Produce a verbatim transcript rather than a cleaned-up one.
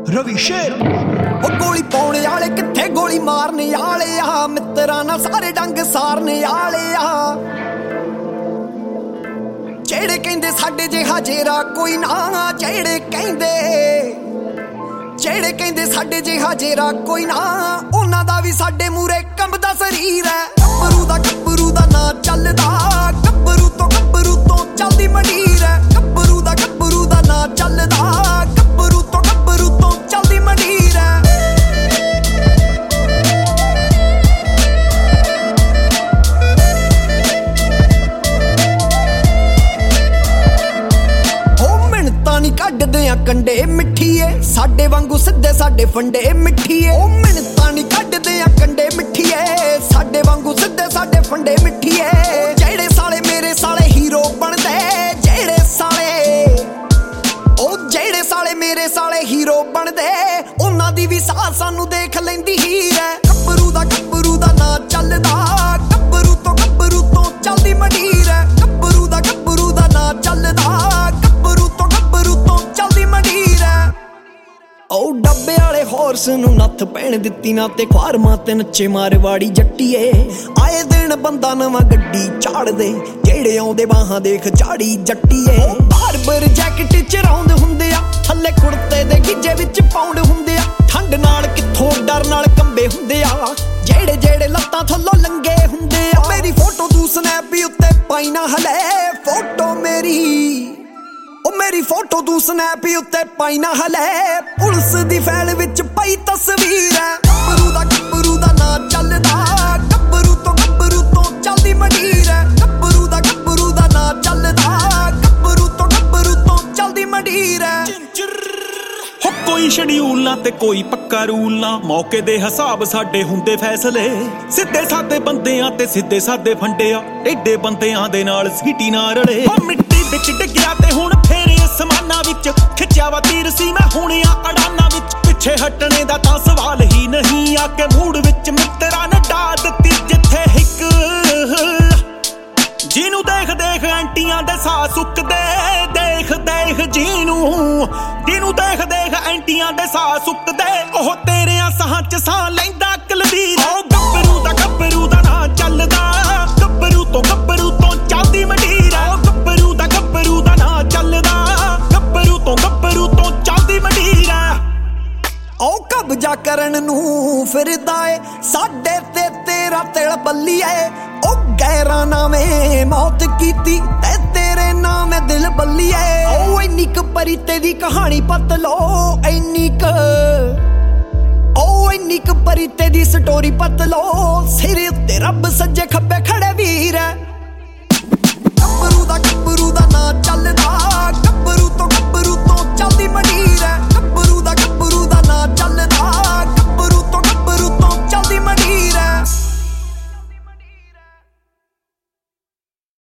रवि शेर ओ गोली पाने वाले किथे गोली मारने वाले आ मित्रा ना सारे डंग सारने वाले आ जेड़े कहंदे साडे जिहा जेरा कोई ना जेड़े कहंदे जेड़े कहंदे साडे जिहा जेरा कोई ना उन्हां दा भी साडे मूरे कंबदा शरीर है गब्बरू दा गब्बरू दा ना चलदा गब्बरू तो गब्बरू तो चलदी मंडीर है गब्बरू दा गब्बरू दा ना चलदा गब्बरू तो गब्बरू तो चलदी मंडीर है नी कड्डदे आ कंडे मिठीए साडे वांगू सिद्धे साडे फंडे मिठीए ओ मिन्नतां नी कड्डदे आ कंडे मिठीए साडे वांगू सिद्धे साडे फंडे मिठीए जेड़े साले मेरे साले हीरो बनदे जेड़े साले ओ जेड़े साले मेरे साले हीरो बनदे उन्हां दी भी साह सानू देख लैंदी हीर है गब्बरू दा गब्बरू दा ना चलदा गब्बरू तो गब्बरू तो चलदी मंडीर है गब्बरू दा गब्बरू दा ना चलदा ओ डब्बे वाले हॉर्स नू नथ पैण दित्ती ना ते ख्वारमा ते नच्चे मारवाड़ी जट्टीए आए दिन बंदा नवां गड्डी चाड़ दे जेड़े आउंदे बाहां देख चाड़ी जट्टीए बारबर जैकेट च रौंद हुंदे आ थल्ले कुर्ते दे गिज्जे विच पाउंड हुंदे आ ठंड नाल किथों डर नाल कंबे हुंदे आ जेड़े जेड़े लत्तां थल्लों लंगे हुंदे आ मेरी फोटो तू स्नैप उत्ते पाई ना हले फोटो मेरी ओ मेरी फोटो तू स्नैप उत्ते पाई ना हले पुलिस दी फैल विच पई तस्वीर है गब्बरू दा गब्बरू दा ना चलदा गब्बरू तो गब्बरू तो चलदी मंडीर है गब्बरू दा गब्बरू दा ना चलदा गब्बरू तो गब्बरू तो चलदी मंडीर है हो कोई शेड्यूल ना ते कोई पक्का रूल ना मौके दे हिसाब साडे हुंदे फैसले सिद्धे सादे बंदेयां ते सिद्धे सादे फंडिया एडे बंदेयां दे नाल सीटी ना रले ओ मिट्टी विच डिग्गिया ते हुण फेरे असमाना विच खिच्चिया वा तीर सी मैं हुण आ अड़ाना विच पिछे हटने दा तां सवाल ही नहीं आके मूड विच मित्रा ने डा दित्ती जिथे हिक जीनू देख देख एंटियां दे साह सुकदे देख देख जीनू जीनू देख देख एंटियां दे साह सुकदे ओह तेरेयां साहां च साह लैंदा कलबीर ओ गब्बरू दा गब्बरू दा ना चलदा गब्बरू तो गब्बरू तो चलदी मंडीर ओ गब्बरू दा गब्बरू दा ना चलदा गब्बरू तो गब्बरू तो चलदी मंडीर ओ कब्जा करन नू फिरदा ए साडे ते तेरा तिल बल्लीए ओ गैरां नावें मौत कीती ते तेरे नाम दिल बल्लीए ओ इन्नी क परी तेरी कहानी पत लो इन्नी क ओ इन्नी क परी तेरी स्टोरी पत लो सिर उत्ते रब सज्जे खब्बे खड़े वीर है।